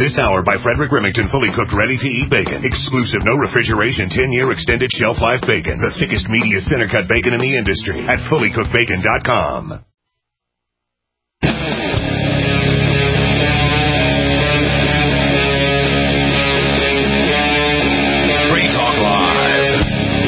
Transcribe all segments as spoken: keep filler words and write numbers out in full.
This hour by Frederick Remington, fully cooked, ready-to-eat bacon. Exclusive, no refrigeration, ten-year extended shelf life bacon. The thickest, meatiest, center-cut bacon in the industry at fully cooked bacon dot com. Free Talk Live.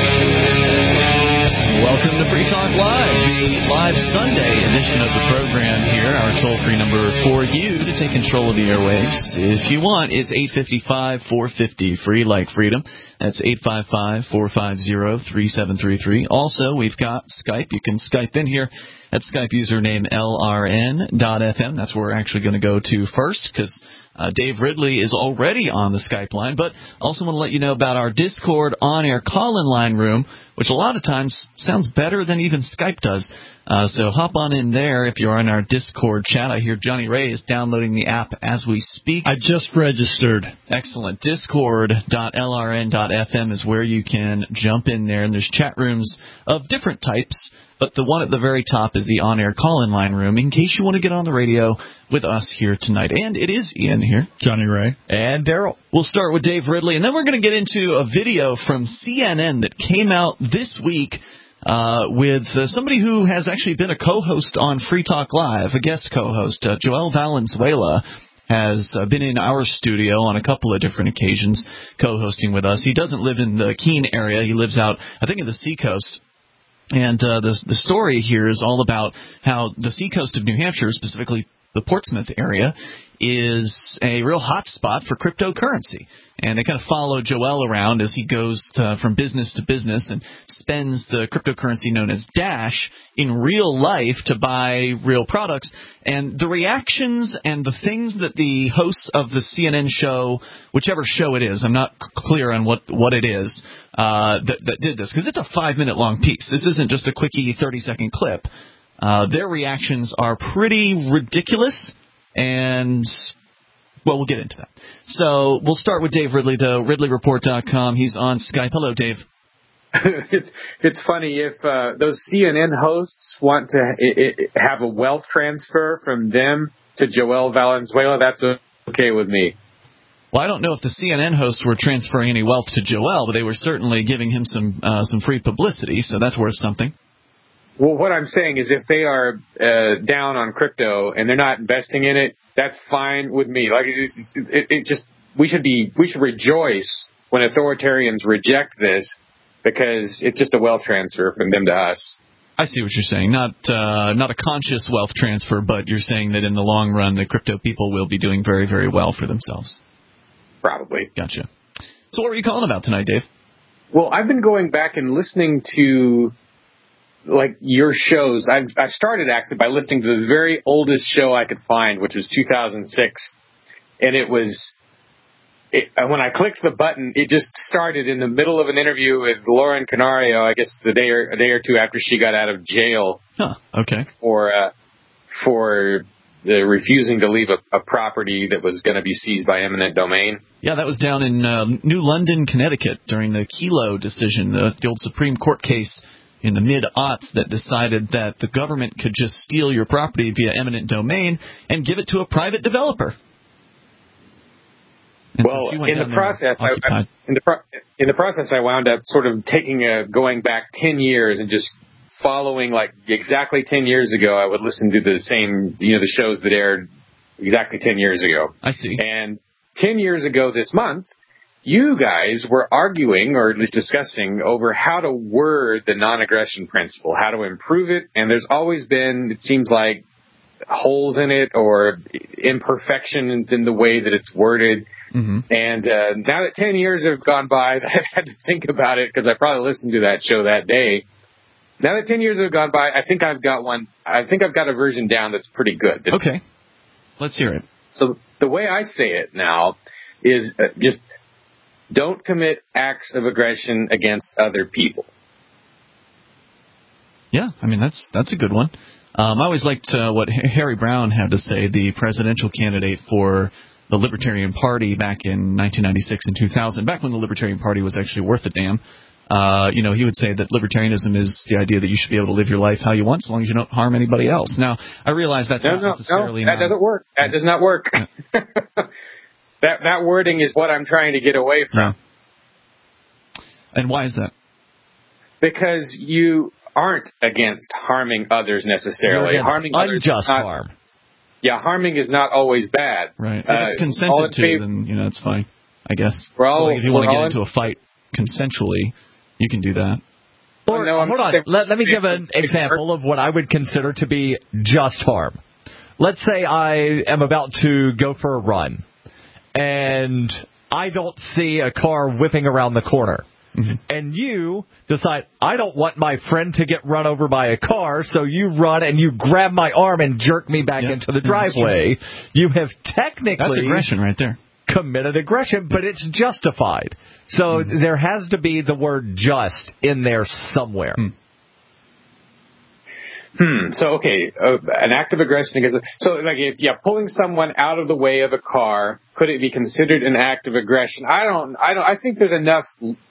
Welcome to Free Talk Live, the live Sunday edition of the program here. Our toll-free number for you to take control of the airwaves, if you want, is eight five five, four five zero, free like freedom. That's eight five five, four five zero, three seven three three. Also, we've got Skype. You can Skype in here at Skype username L R N dot F M. That's where we're actually going to go to first, because Uh, Dave Ridley is already on the Skype line, but also want to let you know about our Discord on-air call-in line room, which a lot of times sounds better than even Skype does. Uh, so hop on in there if you're on our Discord chat. I hear Johnny Ray is downloading the app as we speak. I just registered. Excellent. Discord dot L R N dot F M is where you can jump in there, and there's chat rooms of different types. But the one at the very top is the on-air call-in line room, in case you want to get on the radio with us here tonight. And it is Ian here. Johnny Ray. And Daryl. We'll start with Dave Ridley, and then we're going to get into a video from C N N that came out this week uh, with uh, somebody who has actually been a co-host on Free Talk Live, a guest co-host. Uh, Joel Valenzuela has uh, been in our studio on a couple of different occasions co-hosting with us. He doesn't live in the Keene area. He lives out, I think, in the Seacoast. And uh, the the story here is all about how the seacoast of New Hampshire, specifically the Portsmouth area, is a real hot spot for cryptocurrency. And they kind of follow Joel around as he goes to, from business to business and spends the cryptocurrency known as Dash in real life to buy real products. And the reactions and the things that the hosts of the C N N show, whichever show it is, I'm not clear on what, what it is, uh, that, that did this, because it's a five-minute long piece. This isn't just a quickie thirty-second clip. Uh, their reactions are pretty ridiculous, and, well, we'll get into that. So we'll start with Dave Ridley, though, Ridley Report dot com. He's on Skype. Hello, Dave. it's, it's funny, if uh, those C N N hosts want to it, it, have a wealth transfer from them to Joel Valenzuela, that's okay with me. Well, I don't know if the C N N hosts were transferring any wealth to Joel, but they were certainly giving him some uh, some free publicity, so that's worth something. Well, what I'm saying is if they are uh, down on crypto and they're not investing in it, that's fine with me. Like it, it, it just we should be we should rejoice when authoritarians reject this, because it's just a wealth transfer from them to us. I see what you're saying. Not uh, not a conscious wealth transfer, but you're saying that in the long run, the crypto people will be doing very, very well for themselves. Probably. Gotcha. So what were you calling about tonight, Dave? Well, I've been going back and listening to, like, your shows. I've, I started actually by listening to the very oldest show I could find, which was two thousand six. And it was, it, when I clicked the button, it just started in the middle of an interview with Lauren Canario, I guess the day or, a day or two after she got out of jail. Huh, okay. For, uh, for the refusing to leave a, a property that was going to be seized by eminent domain. Yeah, that was down in uh, New London, Connecticut, during the Kelo decision, the, the old Supreme Court case in the mid-aughts that decided that the government could just steal your property via eminent domain and give it to a private developer. And well, so in the process, I, I, in the pro- in the process, I wound up sort of taking a going back ten years and just following, like, exactly ten years ago. I would listen to the same, you know, the shows that aired exactly ten years ago. I see. And ten years ago this month, you guys were arguing or discussing over how to word the non-aggression principle, how to improve it. And there's always been, it seems like, holes in it or imperfections in the way that it's worded. Mm-hmm. And uh, now that ten years have gone by, I've had to think about it, because I probably listened to that show that day. Now that ten years have gone by, I think I've got one. I think I've got a version down that's pretty good. Okay. Let's hear it. So the way I say it now is uh, just don't commit acts of aggression against other people. Yeah, I mean, that's that's a good one. Um, I always liked uh, what Harry Brown had to say, the presidential candidate for the Libertarian Party back in nineteen ninety-six and two thousand, back when the Libertarian Party was actually worth a damn. Uh, you know, he would say that libertarianism is the idea that you should be able to live your life how you want, as long as you don't harm anybody else. Now, I realize that's no, not no, necessarily... No, that not, doesn't work. That does not work. that that wording is what I'm trying to get away from. Yeah. And why is that? Because you aren't against harming others necessarily. Harming unjust others not, harm. Yeah, harming is not always bad. Right. If uh, it's consented to, fav- then you know it's fine, I guess. We're all, so like if you want to get into in- a fight consensually, you can do that. Or, no, hold on. Let, let me give an example of what I would consider to be just harm. Let's say I am about to go for a run, and I don't see a car whipping around the corner. Mm-hmm. And you decide, I don't want my friend to get run over by a car, so you run and you grab my arm and jerk me back yep. into the driveway. You have technically... That's aggression right there. Committed aggression, but it's justified. So mm-hmm. there has to be the word just in there somewhere. Hmm. Hmm. So, okay, uh, an act of aggression against... So, like, if, yeah, pulling someone out of the way of a car, could it be considered an act of aggression? I don't... I don't. I think there's enough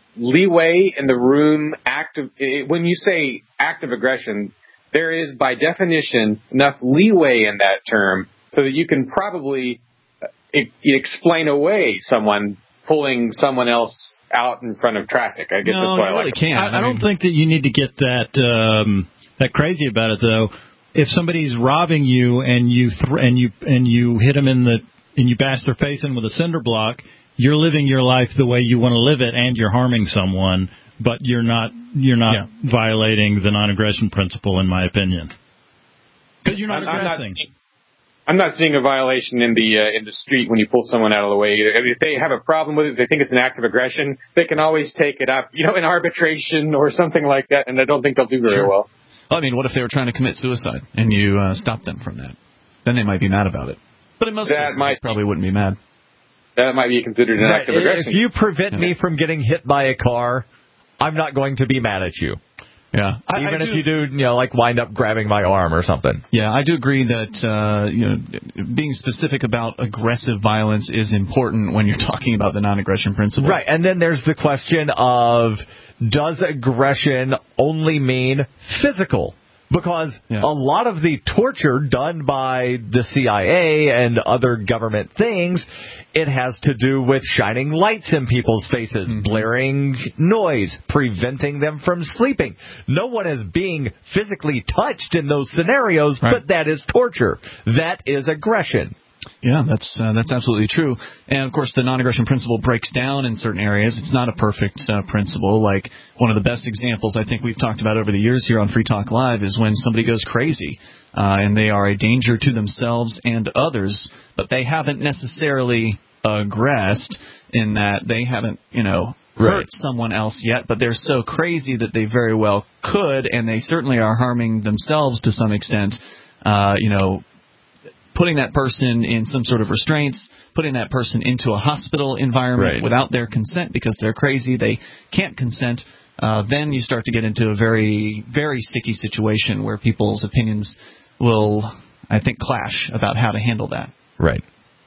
leeway in the room. Active, when you say act of aggression, there is by definition enough leeway in that term so that you can probably e- explain away someone pulling someone else out in front of traffic. I guess no, that's what you I really like. Can't. I, I, I don't mean, think that you need to get that um, that crazy about it though. If somebody's robbing you and you th- and you and you hit them in the and you bash their face in with a cinder block, you're living your life the way you want to live it, and you're harming someone, but you're not you're not yeah. violating the non-aggression principle, in my opinion. Because you're not I'm, aggressing. I'm not, seeing, I'm not seeing a violation in the uh, in the street when you pull someone out of the way. If they have a problem with it, if they think it's an act of aggression, they can always take it up, you know, in arbitration or something like that, and I don't think they'll do very sure. well. Well, I mean, what if they were trying to commit suicide and you uh, stopped them from that? Then they might be mad about it. But in most that cases, might, they probably wouldn't be mad. That might be considered an right. act of aggression. If you prevent yeah. me from getting hit by a car, I'm not going to be mad at you. Yeah, even I, I if do, you do, you know, like wind up grabbing my arm or something. Yeah, I do agree that uh, you know, being specific about aggressive violence is important when you're talking about the non-aggression principle. Right, and then there's the question of, does aggression only mean physical? Because yeah. a lot of the torture done by the C I A and other government things, it has to do with shining lights in people's faces, mm-hmm. blaring noise, preventing them from sleeping. No one is being physically touched in those scenarios, right. but that is torture. That is aggression. Yeah, that's uh, that's absolutely true. And, of course, the non-aggression principle breaks down in certain areas. It's not a perfect uh, principle. Like, one of the best examples I think we've talked about over the years here on Free Talk Live is when somebody goes crazy uh, and they are a danger to themselves and others, but they haven't necessarily aggressed in that they haven't, you know, hurt right. someone else yet, but they're so crazy that they very well could, and they certainly are harming themselves to some extent, uh, you know, putting that person in some sort of restraints, putting that person into a hospital environment right. without their consent because they're crazy, they can't consent, uh, then you start to get into a very, very sticky situation where people's opinions will, I think, clash about how to handle that. Right.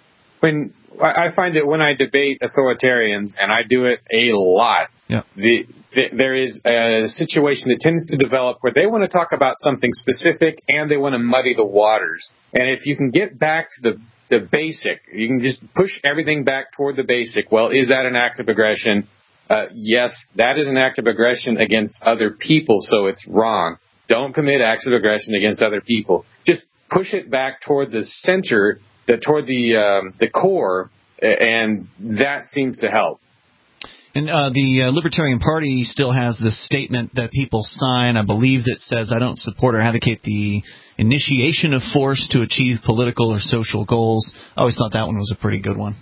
When I find that when I debate authoritarians, and I do it a lot, yeah. the, the, there is a situation that tends to develop where they want to talk about something specific and they want to muddy the waters. And if you can get back to the, the basic, you can just push everything back toward the basic. Well, is that an act of aggression? Uh, yes, that is an act of aggression against other people, so it's wrong. Don't commit acts of aggression against other people. Just push it back toward the center, the, toward the um, the core, and that seems to help. And uh, the uh, Libertarian Party still has this statement that people sign, I believe, that says, I don't support or advocate the initiation of force to achieve political or social goals. I always thought that one was a pretty good one.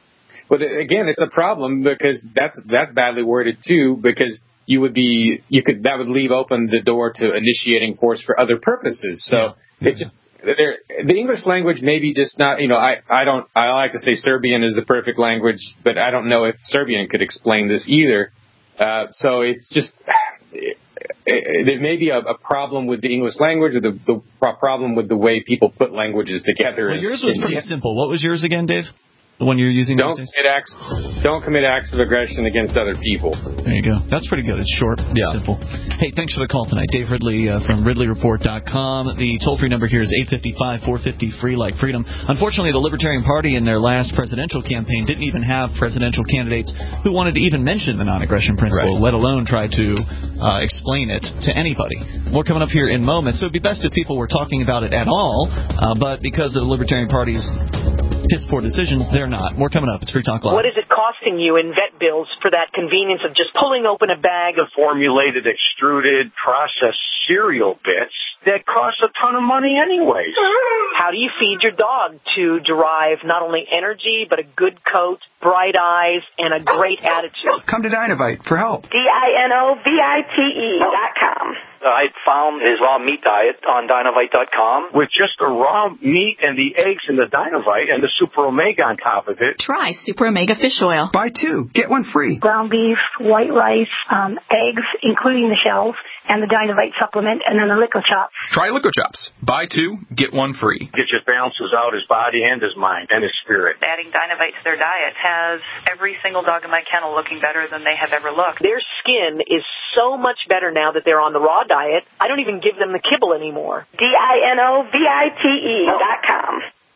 But again, it's a problem because that's that's badly worded too, because you would be you could that would leave open the door to initiating force for other purposes. So yeah. it's just there, the English language maybe just not, you know, I, I don't, I like to say Serbian is the perfect language, but I don't know if Serbian could explain this either. Uh, so it's just, it, it, there may be a, a problem with the English language or the, the problem with the way people put languages together. Well, yours was pretty simple. What was yours again, Dave? The one you're using don't these days? commit acts. Don't commit acts of aggression against other people. There you go. That's pretty good. It's short, yeah. simple. Hey, thanks for the call tonight, Dave Ridley uh, from Ridley Report dot com. The toll-free number here is eight five five, four five zero, free like freedom. Unfortunately, the Libertarian Party in their last presidential campaign didn't even have presidential candidates who wanted to even mention the non-aggression principle, right. let alone try to uh, explain it to anybody. More coming up here in moments. So it would be best if people were talking about it at all, uh, but because of the Libertarian Party's piss-poor decisions, they're not. More coming up. It's Free Talk Live. What is it costing you in vet bills for that convenience of just pulling open a bag of formulated, extruded, processed cereal bits that cost a ton of money anyways? How do you feed your dog to derive not only energy, but a good coat, bright eyes, and a great attitude? Come to Dinovite for help. D I N O V I T E dot com. I found his raw meat diet on Dinovite dot com. With just the raw meat and the eggs and the Dinovite and the Super Omega on top of it. Try Super Omega Fish Oil. Buy two, get one free. Ground beef, white rice, um, eggs, including the shells, and the Dinovite supplement, and then the Lico Chops. Try Lico Chops. Buy two, get one free. It just balances out his body and his mind and his spirit. Adding Dinovite to their diet has every single dog in my kennel looking better than they have ever looked. Their skin is so much better now that they're on the raw diet. I don't even give them the kibble anymore. D I N O V I T E dot com.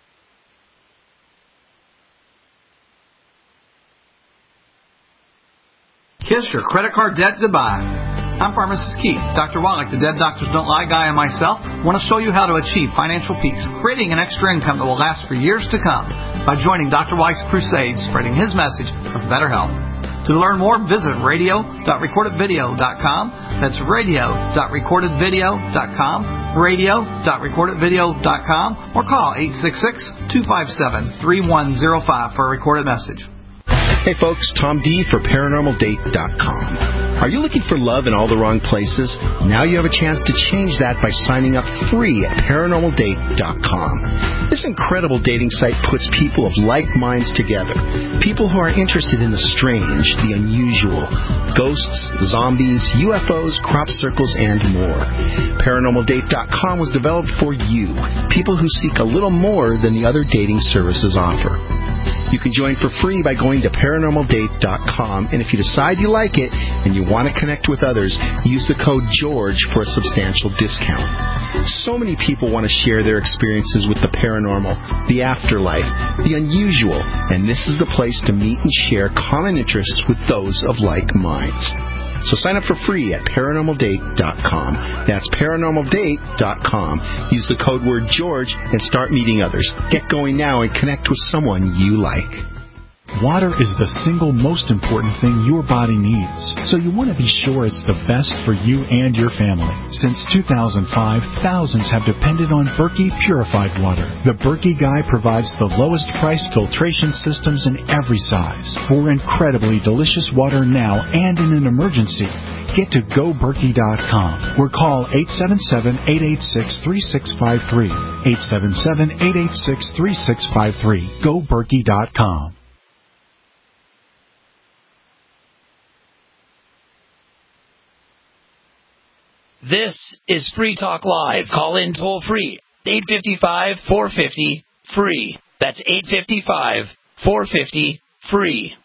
Kiss your credit card debt goodbye. I'm Pharmacist Keith. Doctor Wallach, the Dead Doctors Don't Lie guy, and myself want to show you how to achieve financial peace, creating an extra income that will last for years to come by joining Doctor Wallach's crusade, spreading his message of better health. To learn more, visit radio dot recorded video dot com. That's radio dot recorded video dot com, radio dot recorded video dot com, or call eight six six, two five seven, three one zero five for a recorded message. Hey folks, Tom D for paranormal date dot com. Are you looking for love in all the wrong places? Now you have a chance to change that by signing up free at paranormal date dot com. This incredible dating site puts people of like minds together. People who are interested in the strange, the unusual, ghosts, zombies, U F Os, crop circles, and more. paranormal date dot com was developed for you, people who seek a little more than the other dating services offer. You can join for free by going to paranormal date dot com, and if you decide you like it and you want to connect with others, use the code GEORGE for a substantial discount. So many people want to share their experiences with the paranormal, the afterlife, the unusual, and this is the place to meet and share common interests with those of like minds. So sign up for free at paranormal date dot com. That's paranormal date dot com. Use the code word George and start meeting others. Get going now and connect with someone you like. Water is the single most important thing your body needs, so you want to be sure it's the best for you and your family. Since two thousand five, thousands have depended on Berkey purified water. The Berkey Guy provides the lowest priced filtration systems in every size for incredibly delicious water now and in an emergency. Get to go berkey dot com or call eight seven seven, eight eight six, three six five three. eight seven seven, eight eight six, three six five three. go berkey dot com. This is Free Talk Live. Call in toll free. eight five five, four five zero, free. That's eight five five, four five zero, free.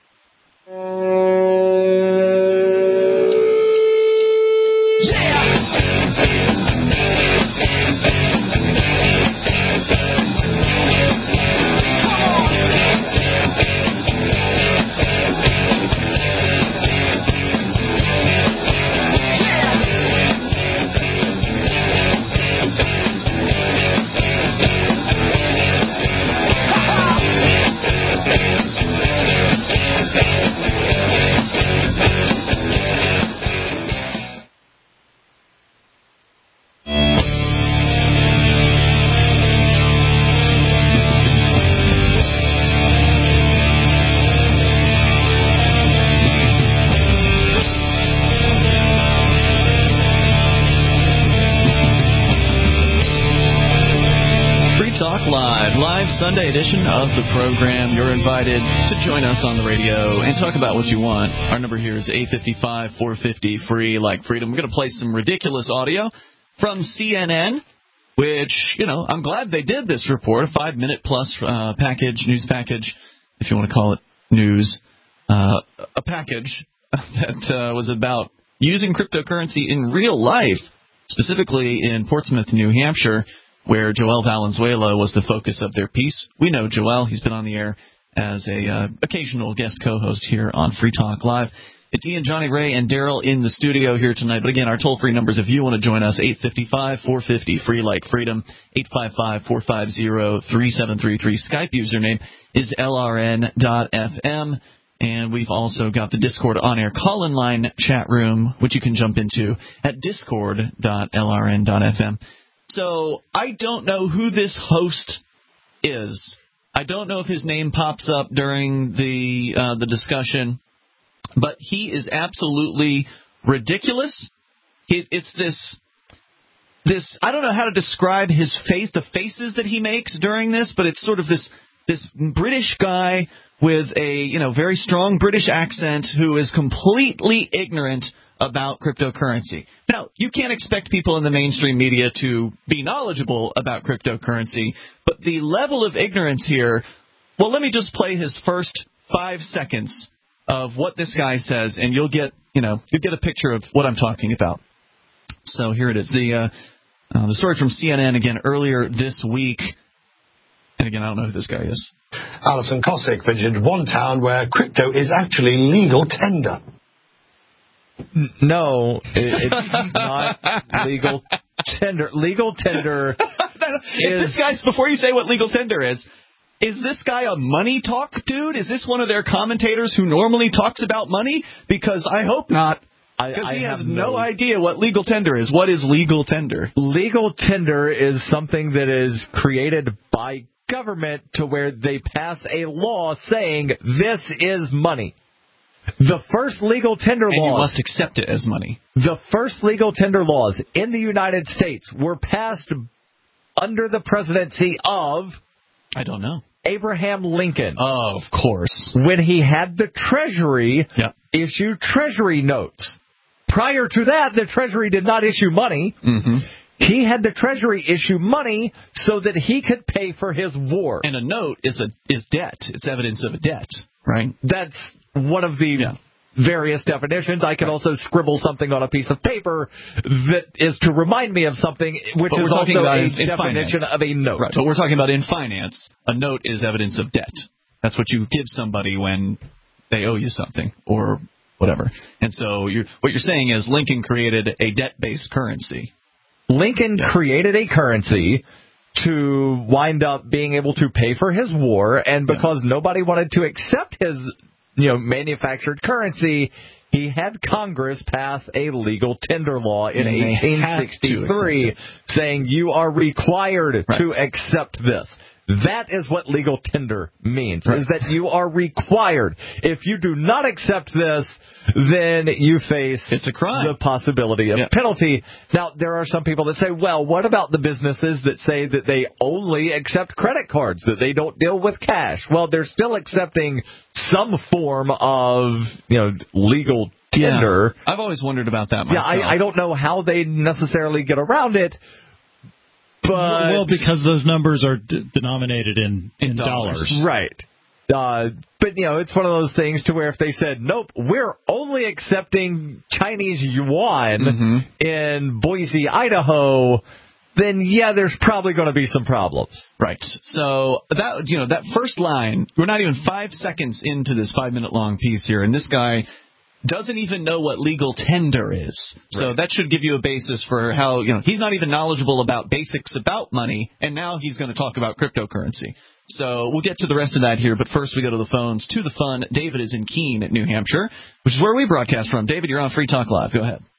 Sunday edition of the program. You're invited to join us on the radio and talk about what you want. Our number here is eight five five, four five zero, free like freedom. We're going to play some ridiculous audio from C N N, which, you know, I'm glad they did this report, a five-minute plus uh, package, news package if you want to call it news, uh, a package that uh, was about using cryptocurrency in real life, specifically in Portsmouth, New Hampshire, where Joel Valenzuela was the focus of their piece. We know Joel. He's been on the air as a uh, occasional guest co-host here on Free Talk Live. It's Ian, Johnny Ray, and Daryl in the studio here tonight. But again, our toll-free numbers, if you want to join us, eight five five, four five zero, free like freedom, eight five five, four five zero, three seven three three. Skype username is L R N dot F M. And we've also got the Discord on-air call-in line chat room, which you can jump into at discord dot L R N dot F M. So I don't know who this host is. I don't know if his name pops up during the uh, the discussion. But he is absolutely ridiculous. He, it's this, this, I don't know how to describe his face, the faces that he makes during this, but it's sort of this, this British guy with a, you know, very strong British accent who is completely ignorant about cryptocurrency. Now, you can't expect people in the mainstream media to be knowledgeable about cryptocurrency, but the level of ignorance here, well, let me just play his first five seconds of what this guy says, and you'll get, you know, you'll get a picture of what I'm talking about. So here it is. The uh, uh, the story from C N N again earlier this week. And again, I don't know who this guy is. Alison Cossack visited one town where crypto is actually legal tender. No, it, it's not legal tender. Legal tender is... This guy's, before you say what legal tender is, is this guy a money talk dude? Is this one of their commentators who normally talks about money? Because I hope not. Because he has no, no idea what legal tender is. What is legal tender? Legal tender is something that is created by government to where they pass a law saying this is money. The first legal tender and laws... you must accept it as money. The first legal tender laws in the United States were passed under the presidency of... I don't know. Abraham Lincoln. Oh, of course. When he had the Treasury yep. issue Treasury notes. Prior to that, the Treasury did not issue money. Mm-hmm. He had the Treasury issue money so that he could pay for his war. And a note is a is debt. It's evidence of a debt, right? That's one of the yeah. various definitions. I can right. also scribble something on a piece of paper that is to remind me of something, which but is also about a in, in definition finance. of a note. Right. But we're talking about in finance, a note is evidence of debt. That's what you give somebody when they owe you something or whatever. And so you're, what you're saying is Lincoln created a debt-based currency. Lincoln yeah. created a currency to wind up being able to pay for his war, and because yeah. nobody wanted to accept his, you know, manufactured currency, he had Congress pass a legal tender law in eighteen sixty-three saying you are required right. to accept this. That is what legal tender means, right. is that you are required. If you do not accept this, then you face it's a crime. the possibility of yeah. penalty. Now, there are some people that say, well, what about the businesses that say that they only accept credit cards, that they don't deal with cash? Well, they're still accepting some form of, you know, legal tender. Yeah. I've always wondered about that myself. Yeah, I, I don't know how they necessarily get around it. But, well, because those numbers are d- denominated in, in, in dollars. dollars. Right. Uh, but, you know, it's one of those things to where if they said, nope, we're only accepting Chinese yuan mm-hmm. in Boise, Idaho, then, yeah, there's probably going to be some problems. Right. So, that you know, that first line, we're not even five seconds into this five-minute-long piece here, and this guy doesn't even know what legal tender is. So right. that should give you a basis for how, you know, he's not even knowledgeable about basics about money, and now he's going to talk about cryptocurrency. So we'll get to the rest of that here, but first we go to the phones. To the fun, David is in Keene, New Hampshire, which is where we broadcast from. David, you're on Free Talk Live. Go ahead.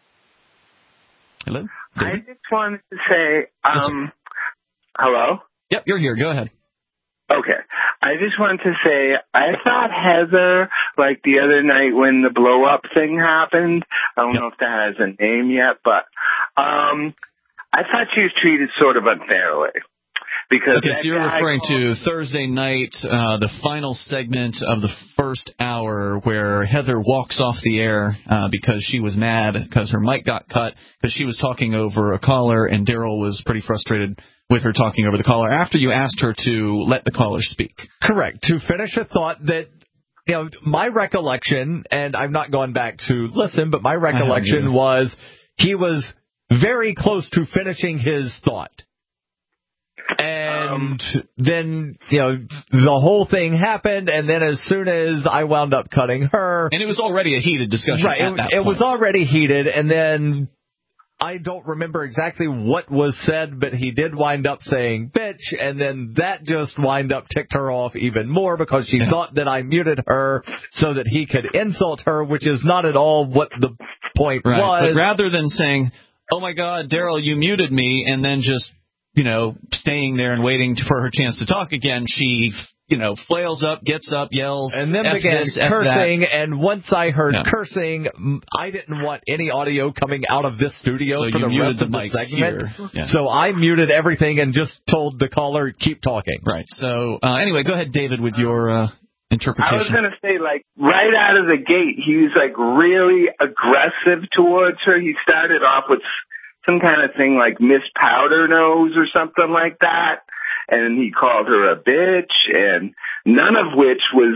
Hello? David? I just wanted to say, um, yes, hello? Yep, you're here. Go ahead. Okay. I just wanted to say, I thought Heather, like the other night when the blow-up thing happened, I don't yep. know if that has a name yet, but um, I thought she was treated sort of unfairly. Because okay, so you're referring to Thursday night, uh, the final segment of the first hour where Heather walks off the air uh, because she was mad because her mic got cut because she was talking over a caller, and Daryl was pretty frustrated with her talking over the caller after you asked her to let the caller speak. Correct. To finish a thought that, you know, my recollection, and I've not gone back to listen, but my recollection was he was very close to finishing his thought. And um, then, you know, the whole thing happened, and then as soon as I wound up cutting her... And it was already a heated discussion right, at it, that it point. was already heated, and then I don't remember exactly what was said, but he did wind up saying bitch, and then that just wind up ticked her off even more because she yeah. thought that I muted her so that he could insult her, which is not at all what the point right. was. But rather than saying, oh my God, Daryl, you muted me, and then just... you know, staying there and waiting for her chance to talk again, she, you know, flails up, gets up, yells, and then F began this, cursing, F that. And once I heard yeah. cursing, I didn't want any audio coming out of this studio so for you the muted rest the of the mic segment. Here. Yeah. So I muted everything and just told the caller, keep talking. Right. So, uh, anyway, go ahead, David, with your uh, interpretation. I was going to say, like, right out of the gate, he was, like, really aggressive towards her. He started off with some kind of thing like Miss Powder Nose or something like that, and he called her a bitch, and none of which was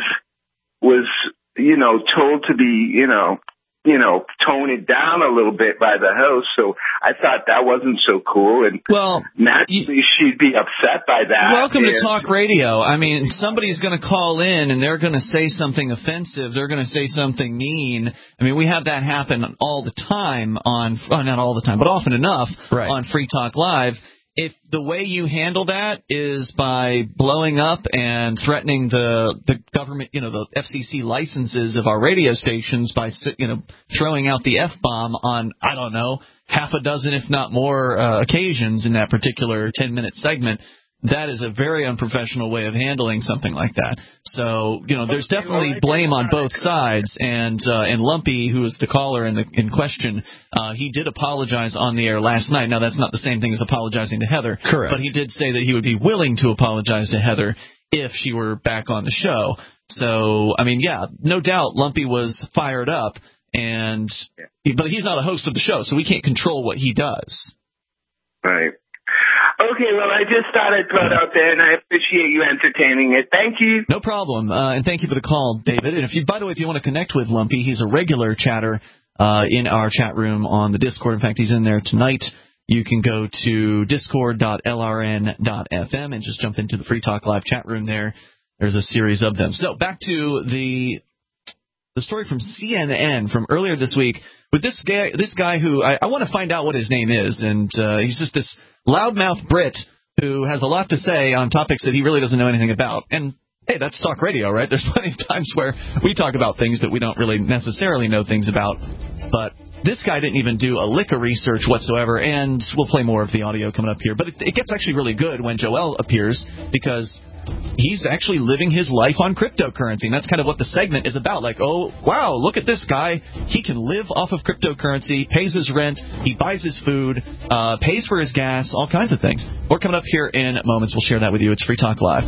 was you know told to be you know you know tone it down a little bit by the host. So I thought that wasn't so cool, and well, naturally she'd be upset by that. Welcome and, to talk radio. I mean, somebody's going to call in and they're going to say something offensive. They're going to say something mean. I mean, we have that happen all the time on, oh, not all the time, but often enough right. on Free Talk Live. If the way you handle that is by blowing up and threatening the the government, you know, the F C C licenses of our radio stations by, you know, throwing out the F-bomb on, I don't know, half a dozen, if not more, uh, occasions in that particular ten-minute segment, that is a very unprofessional way of handling something like that. So, you know, there's definitely blame on both sides. And uh, and Lumpy, who is the caller in the in question, uh, he did apologize on the air last night. Now, that's not the same thing as apologizing to Heather. Correct. But he did say that he would be willing to apologize to Heather if she were back on the show. So, I mean, yeah, no doubt Lumpy was fired up, and but he's not a host of the show, so we can't control what he does. Right. Okay, well, I just thought I'd throw it out there, and I appreciate you entertaining it. Thank you. No problem, uh, and thank you for the call, David. And if you, by the way, if you want to connect with Lumpy, he's a regular chatter uh, in our chat room on the Discord. In fact, he's in there tonight. You can go to discord dot l r n dot f m and just jump into the Free Talk Live chat room there. There's a series of them. So back to the the story from C N N from earlier this week with this guy, this guy who I, I want to find out what his name is, and uh, he's just this loudmouth Brit who has a lot to say on topics that he really doesn't know anything about. And hey, that's talk radio, right? There's plenty of times where we talk about things that we don't really necessarily know things about. But this guy didn't even do a lick of research whatsoever, and we'll play more of the audio coming up here. But it, it gets actually really good when Joel appears because he's actually living his life on cryptocurrency, and that's kind of what the segment is about. Like, oh, wow, look at this guy. He can live off of cryptocurrency, pays his rent, he buys his food, uh, pays for his gas, all kinds of things. More coming up here in moments. We'll share that with you. It's Free Talk Live.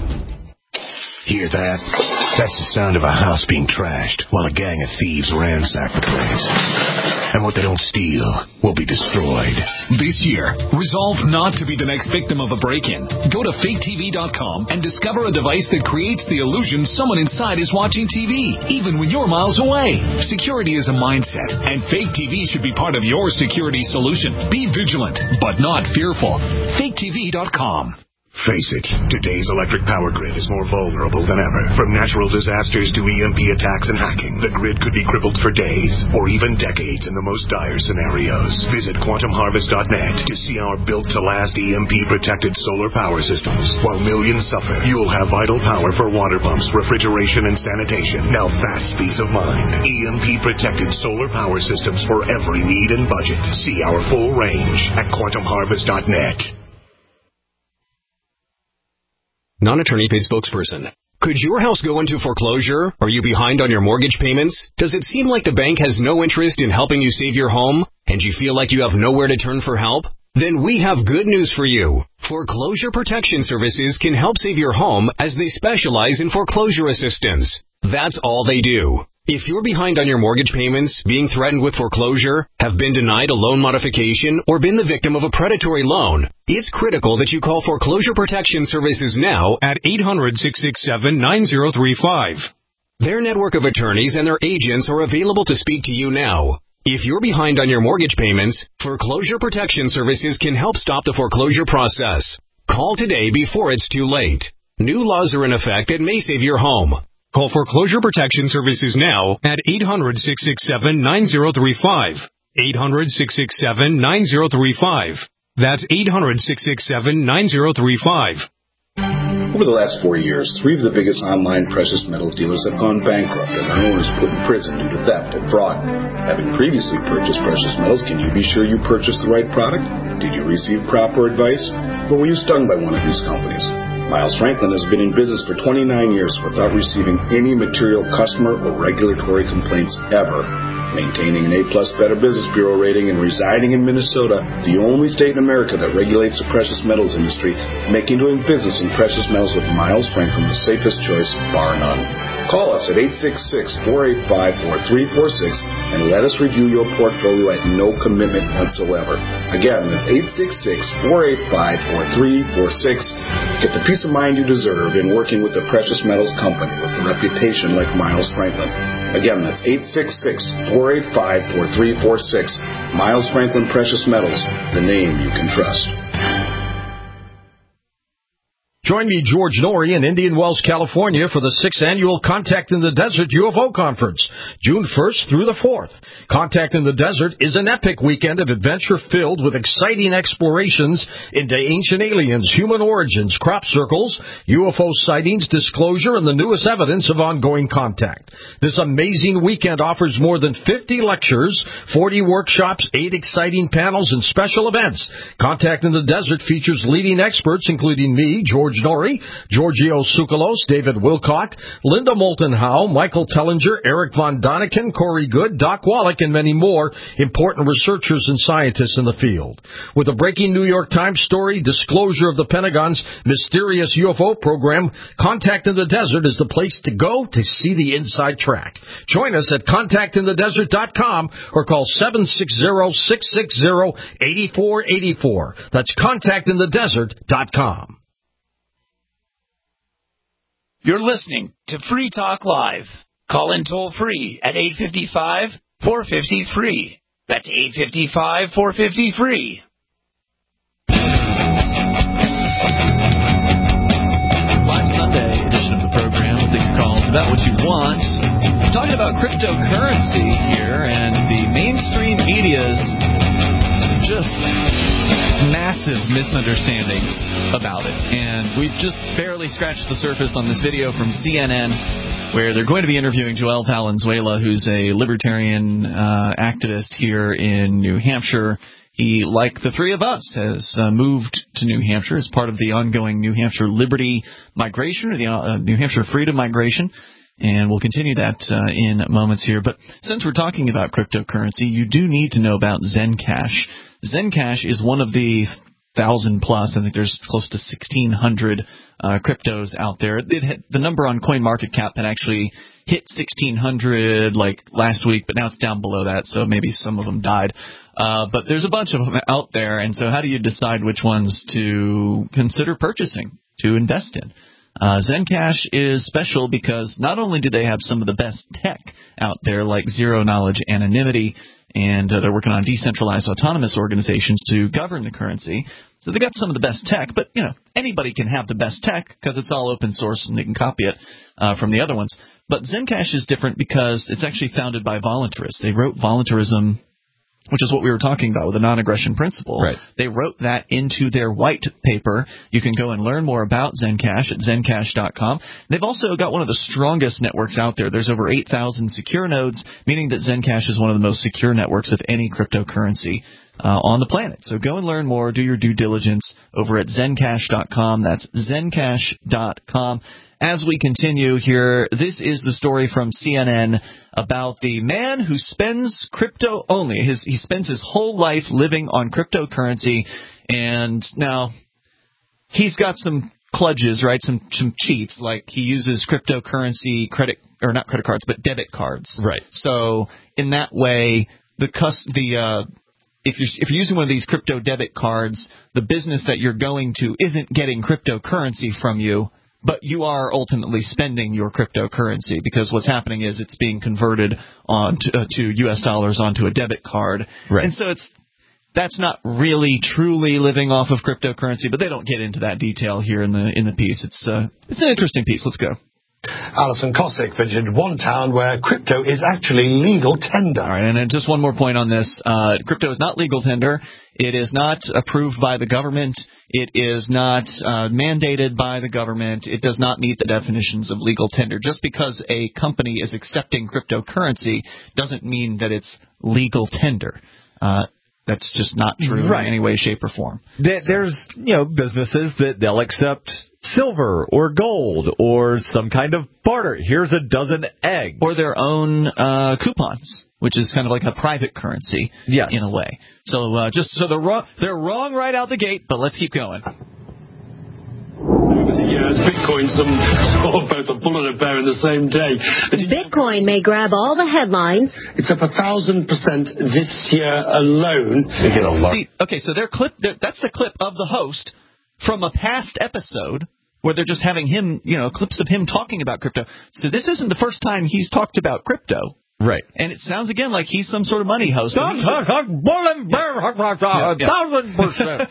Hear that? That's the sound of a house being trashed while a gang of thieves ransack the place. And what they don't steal will be destroyed. This year, resolve not to be the next victim of a break-in. Go to fake T V dot com and discover a device that creates the illusion someone inside is watching T V, even when you're miles away. Security is a mindset, and Fake T V should be part of your security solution. Be vigilant, but not fearful. fake T V dot com. Face it, today's electric power grid is more vulnerable than ever. From natural disasters to E M P attacks and hacking, the grid could be crippled for days or even decades in the most dire scenarios. Visit quantum harvest dot net to see our built-to-last E M P-protected solar power systems. While millions suffer, you'll have vital power for water pumps, refrigeration, and sanitation. Now that's peace of mind. E M P-protected solar power systems for every need and budget. See our full range at quantum harvest dot net. Non-attorney paid spokesperson. Could your house go into foreclosure? Are you behind on your mortgage payments? Does it seem like the bank has no interest in helping you save your home, and you feel like you have nowhere to turn for help? Then we have good news for you. Foreclosure Protection Services can help save your home as they specialize in foreclosure assistance. That's all they do. If you're behind on your mortgage payments, being threatened with foreclosure, have been denied a loan modification, or been the victim of a predatory loan, it's critical that you call Foreclosure Protection Services now at eight hundred, six six seven, nine zero three five. Their network of attorneys and their agents are available to speak to you now. If you're behind on your mortgage payments, Foreclosure Protection Services can help stop the foreclosure process. Call today before it's too late. New laws are in effect that may save your home. Call Foreclosure Protection Services now at eight hundred, six six seven, nine zero three five. eight hundred, six six seven, nine zero three five. That's eight hundred, six six seven, nine zero three five. Over the last four years, three of the biggest online precious metals dealers have gone bankrupt and their owners put in prison due to theft and fraud. Having previously purchased precious metals, can you be sure you purchased the right product? Did you receive proper advice? Or were you stung by one of these companies? Miles Franklin has been in business for twenty-nine years without receiving any material customer or regulatory complaints ever. Maintaining an A-plus Better Business Bureau rating and residing in Minnesota, the only state in America that regulates the precious metals industry, making doing business in precious metals with Miles Franklin the safest choice, bar none. Call us at eight six six, four eight five, four three four six and let us review your portfolio at no commitment whatsoever. Again, that's eight six six, four eight five, four three four six. Get the peace of mind you deserve in working with a precious metals company with a reputation like Miles Franklin. Again, that's eight six six, four eight five, four three four six. Miles Franklin Precious Metals, the name you can trust. Join me, George Norrie, in Indian Wells, California for the sixth annual Contact in the Desert U F O Conference, June first through the fourth. Contact in the Desert is an epic weekend of adventure filled with exciting explorations into ancient aliens, human origins, crop circles, U F O sightings, disclosure, and the newest evidence of ongoing contact. This amazing weekend offers more than fifty lectures, forty workshops, eight exciting panels, and special events. Contact in the Desert features leading experts, including me, George Norrie, Giorgio Tsoukalos, David Wilcock, Linda Moulton Howe, Michael Tellinger, Eric Von Daniken, Corey Good, Doc Wallach, and many more important researchers and scientists in the field. With a breaking New York Times story, disclosure of the Pentagon's mysterious U F O program, Contact in the Desert is the place to go to see the inside track. Join us at contact in the desert dot com or call seven six zero, six six zero, eight four eight four. That's contact in the desert dot com. You're listening to Free Talk Live. Call in toll free at eight five five, four five zero, free. That's eight five five, four five zero, free. Live Sunday edition of the program. We'll take your calls about what you want. We're talking about cryptocurrency here, and the mainstream media's just massive misunderstandings about it. And we've just barely scratched the surface on this video from C N N where they're going to be interviewing Joel Valenzuela, who's a libertarian uh, activist here in New Hampshire. He, like the three of us, has uh, moved to New Hampshire as part of the ongoing New Hampshire Liberty Migration, or the uh, New Hampshire Freedom Migration. And we'll continue that uh, in moments here. But since we're talking about cryptocurrency, you do need to know about Zencash. Zencash is one of the thousand plus, I think there's close to sixteen hundred uh, cryptos out there. It had, the number on CoinMarketCap had actually hit sixteen hundred like last week, but now it's down below that, so maybe some of them died. Uh, but there's a bunch of them out there, and so how do you decide which ones to consider purchasing, to invest in? Uh, Zencash is special because not only do they have some of the best tech out there, like zero-knowledge anonymity, and uh, they're working on decentralized autonomous organizations to govern the currency. So they got some of the best tech, but, you know, anybody can have the best tech because it's all open source and they can copy it uh, from the other ones. But Zencash is different because it's actually founded by voluntarists. They wrote voluntarism, which is what we were talking about with the non-aggression principle. Right. They wrote that into their white paper. You can go and learn more about Zencash at zencash dot com. They've also got one of the strongest networks out there. There's over eight thousand secure nodes, meaning that Zencash is one of the most secure networks of any cryptocurrency uh, on the planet. So go and learn more. Do your due diligence over at zencash dot com. That's zencash dot com. as we continue here, this is the story from C N N about the man who spends crypto only. His, he spends his whole life living on cryptocurrency, and now he's got some kludges, right, some, some cheats, like he uses cryptocurrency credit, or not credit cards, but debit cards. Right. So in that way, the cus- the uh, if you're if you're using one of these crypto debit cards, the business that you're going to isn't getting cryptocurrency from you, but you are ultimately spending your cryptocurrency, because what's happening is it's being converted on to, uh, to U S dollars onto a debit card. Right. And so it's that's not really truly living off of cryptocurrency, but they don't get into that detail here in the in the piece. It's uh, it's an interesting piece. Let's go. Alison Cossack visited one town where crypto is actually legal tender. All right, and then just one more point on this. Uh, crypto is not legal tender. It is not approved by the government. It is not uh, mandated by the government. It does not meet the definitions of legal tender. Just because a company is accepting cryptocurrency doesn't mean that it's legal tender. Uh, That's just not true right. in any way, shape, or form. There, there's, you know, businesses that they'll accept silver or gold or some kind of barter. Here's a dozen eggs. Or their own uh, coupons, which is kind of like a private currency yes. in a way. So uh, just so they're wrong, they're wrong right out the gate, but let's keep going. Yes, Bitcoin's some sort of both a bull and a bear in the same day. Bitcoin may grab all the headlines. It's up a thousand percent this year alone. See, okay, so their clip, their, that's the clip of the host from a past episode where they're just having him, you know, clips of him talking about crypto. So this isn't the first time he's talked about crypto. Right. And it sounds again like he's some sort of money host. Bull and bear, a thousand percent.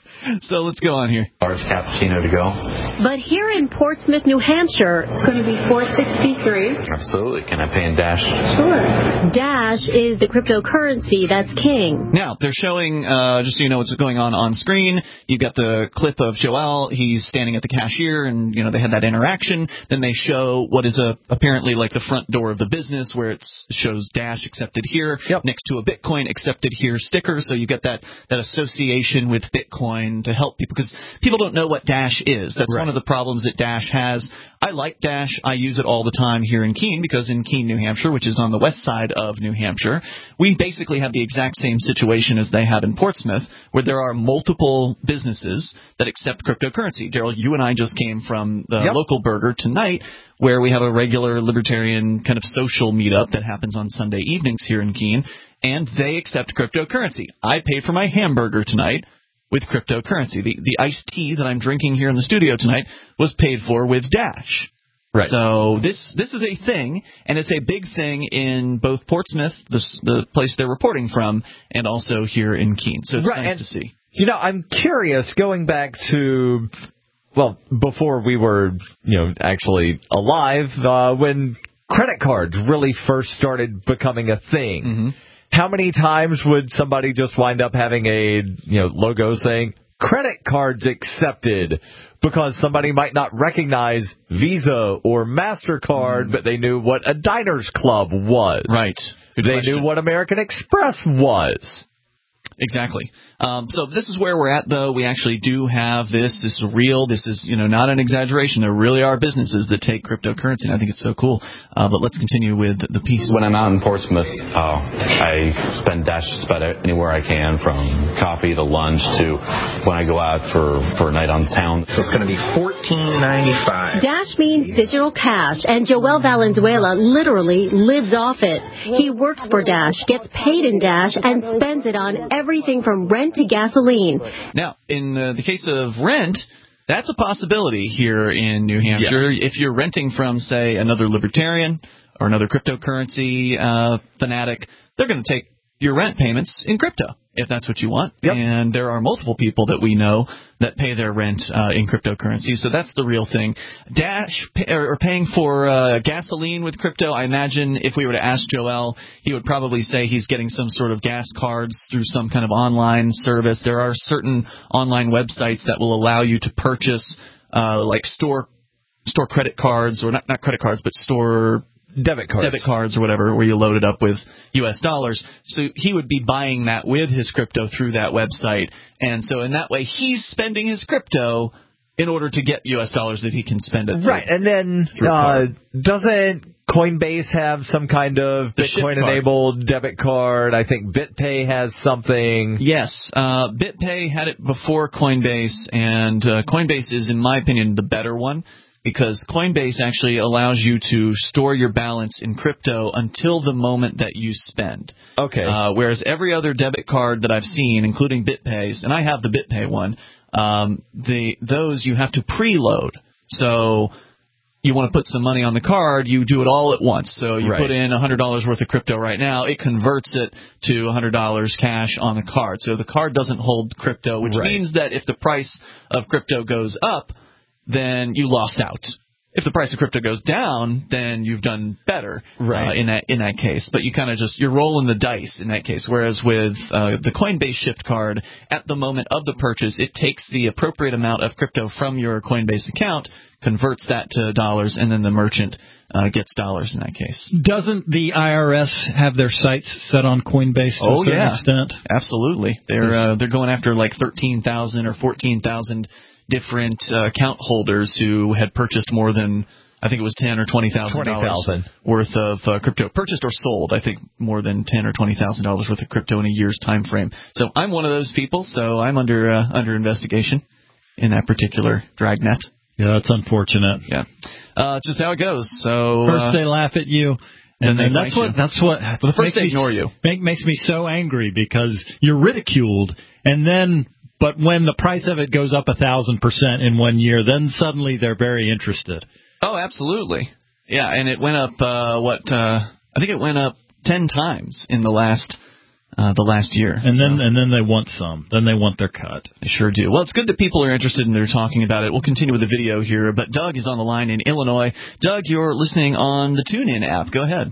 So let's go on here. Large cap casino to go. But here in Portsmouth, New Hampshire, It's going to be four sixty-three. Absolutely. Can I pay in Dash? Sure. Dash is the cryptocurrency that's king. Now, they're showing, uh, just so you know what's going on on screen, you've got the clip of Joel. He's standing at the cashier, and, you know, they had that interaction. Then they show what is a, apparently like the front door of the business, where it shows Dash accepted here, yep. next to a Bitcoin accepted here sticker. So you get that, that association with Bitcoin to help people, because people don't know what Dash is. That's right. one of the problems that Dash has. I like Dash. I use it all the time here in Keene, because in Keene, New Hampshire, which is on the west side of New Hampshire, we basically have the exact same situation as they have in Portsmouth, where there are multiple businesses that accept cryptocurrency. Daryl, you and I just came from the yep. local burger tonight, where we have a regular libertarian kind of social meetup that happens on Sunday evenings here in Keene, and they accept cryptocurrency. I paid for my hamburger tonight with cryptocurrency. The the iced tea that I'm drinking here in the studio tonight was paid for with Dash. Right. So this this is a thing, and it's a big thing in both Portsmouth, the, the place they're reporting from, and also here in Keene. So it's right. nice and, to see. You know, I'm curious, going back to, well, before we were, you know, actually alive, uh, when credit cards really first started becoming a thing. Mm-hmm. How many times would somebody just wind up having a, you know, logo saying credit cards accepted, because somebody might not recognize Visa or MasterCard, mm. but they knew what a Diners Club was. Right. Good they question. knew what American Express was. Exactly. Um, so this is where we're at, though. We actually do have this. This is real. This is, you know, not an exaggeration. There really are businesses that take cryptocurrency, and I think it's so cool. Uh, but let's continue with the piece. When I'm out in Portsmouth, uh, I spend Dash just about anywhere I can, from coffee to lunch to when I go out for, for a night on town. So it's going to be fourteen ninety-five. Dash means digital cash, and Joel Valenzuela literally lives off it. He works for Dash, gets paid in Dash, and spends it on everything from rent to gasoline. Now, in uh, the case of rent, that's a possibility here in New Hampshire. Yes. If you're renting from, say, another libertarian or another cryptocurrency uh, fanatic, they're going to take your rent payments in crypto, if that's what you want. Yep. And there are multiple people that we know that pay their rent uh, in cryptocurrency, so that's the real thing. Dash, pay, or paying for uh, gasoline with crypto, I imagine if we were to ask Joel, he would probably say he's getting some sort of gas cards through some kind of online service. There are certain online websites that will allow you to purchase uh, like store store credit cards, or not, not credit cards, but store debit cards. debit cards or whatever, where you load it up with U S dollars. So he would be buying that with his crypto through that website. And so in that way, he's spending his crypto in order to get U S dollars that he can spend it. Right, and then uh, doesn't Coinbase have some kind of Bitcoin-enabled debit card? I think BitPay has something. Yes, uh, BitPay had it before Coinbase, and uh, Coinbase is, in my opinion, the better one, because Coinbase actually allows you to store your balance in crypto until the moment that you spend. Okay. Uh, whereas every other debit card that I've seen, including BitPay's, and I have the BitPay one, um, the those you have to preload. So you want to put some money on the card, you do it all at once. So you Right. put in one hundred dollars worth of crypto right now, it converts it to one hundred dollars cash on the card. So the card doesn't hold crypto, which Right. means that if the price of crypto goes up, then you lost out. If the price of crypto goes down, then you've done better Right. uh, in that in that case. But you kind of just, you're rolling the dice in that case. Whereas with uh, the Coinbase Shift card, at the moment of the purchase, it takes the appropriate amount of crypto from your Coinbase account, converts that to dollars, and then the merchant uh, gets dollars in that case. Doesn't the I R S have their sights set on Coinbase to Oh, a certain yeah. extent? Absolutely. They're uh, they're going after like thirteen thousand or fourteen thousand different uh, account holders who had purchased more than, I think it was ten or twenty thousand dollars worth of uh, crypto, purchased or sold. I think more than ten or twenty thousand dollars worth of crypto in a year's time frame. So I'm one of those people. So I'm under uh, under investigation in that particular dragnet. Yeah, that's unfortunate. Yeah, uh, just how it goes. So first uh, they laugh at you. And, then and that's what you. that's what well, the first they ignore me, you. Make, makes me so angry because you're ridiculed, and then but when the price of it goes up a thousand percent in one year, then suddenly they're very interested. Oh, absolutely. Yeah, and it went up. Uh, what uh, I think it went up ten times in the last uh, the last year. And so. then and then they want some. Then they want their cut. They sure do. Well, it's good that people are interested and they're talking about it. We'll continue with the video here, but Doug is on the line in Illinois. Doug, you're listening on the TuneIn app. Go ahead.